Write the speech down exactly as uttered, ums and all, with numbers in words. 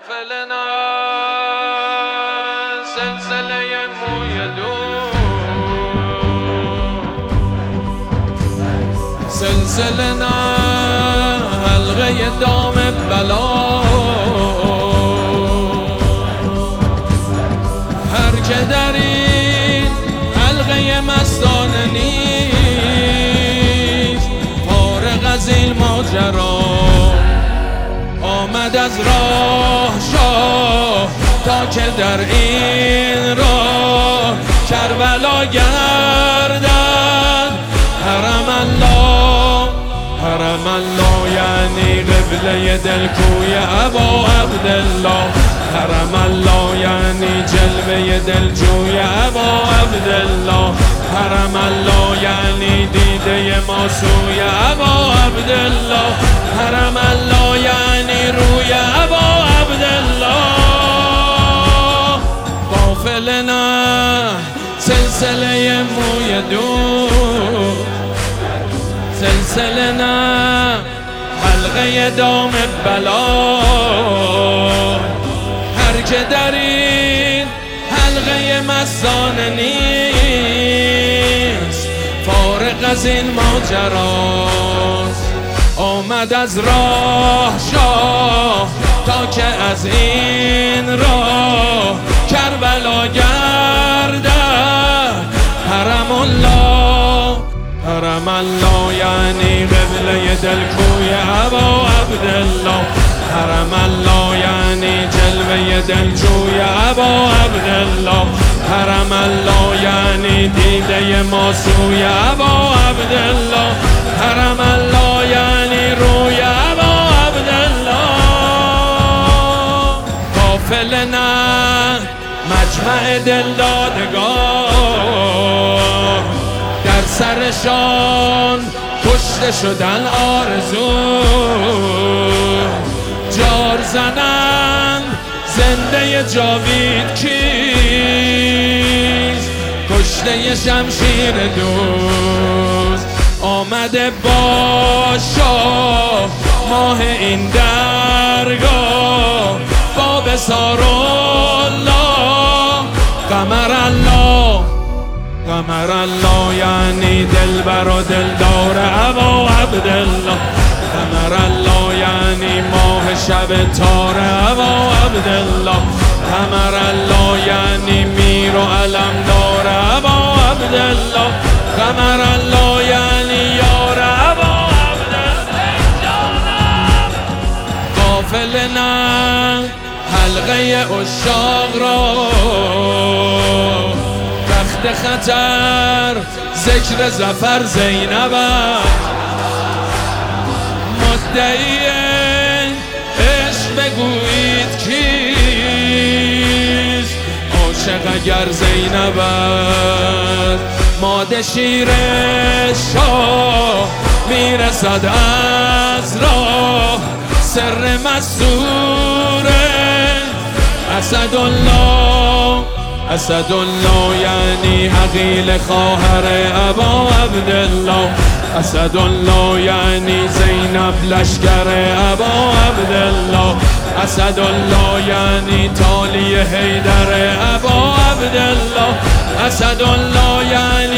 قافلنا سلسله موی دور، سلسلنا حلقه دام بلا. هر که در این حلقه مستانه نیست، فارغ از این ماجرا آمد از راه شاه تا که در این راه کربلا گردد. حرم الله، حرم الله یعنی قبله دل کوی ابا عبدالله. حرم الله یعنی جلوه دل جوی ابا عبدالله. حرم الله یعنی دیده ما سوی ابا عبدالله. حرم الله یعنی روی ابا عبدالله. قافلنا سلسله موی دور، سلسلنا حلقه دام بلا. هر که در این حلقه مستانه نیست، فارغ از این ماجراست آمد از راه شاه تا که از این راه کربلا گردد. حرم الله، حرم الله یعنی قبله دل کوی ابا عبدالله. حرم الله یعنی جلوه دل جوی ابا عبدالله. حرم الله یعنی دیده ما سوی ابا عبدالله. حرم الله یعنی روی ابا عبدالله. قافلنا مجمع دلدادگان، در سرشان کشته شدن آرزو. جار زنند زنده جاوید کیست، کشته شمشیر دوست. آمده با شاه ماه این درگاه، با بسار الله. قمر الله، قمر الله یعنی دلبر و دلدار ابا عبدالله. قمر الله یعنی ماه شب تار ابا عبدالله. قمر الله یعنی میر و علمدار ابا عبدالله. قمر الله یعنی یار ابا عبدالله. قافلنا حلقه عشاق را تخت خطر ذکر ظفر زینب. مدعی عشق بگویید کیست، عاشق اگر زینب است. ماده شیر شاه میرسد از راه، سر مسوره اسدالله. اسدالله یعنی عقیل خواهر ابا عبدالله. اسدالله یعنی زینب لشکر ابا عبدالله. اسدالله یعنی تالی حیدر ابا عبدالله. اسدالله یعنی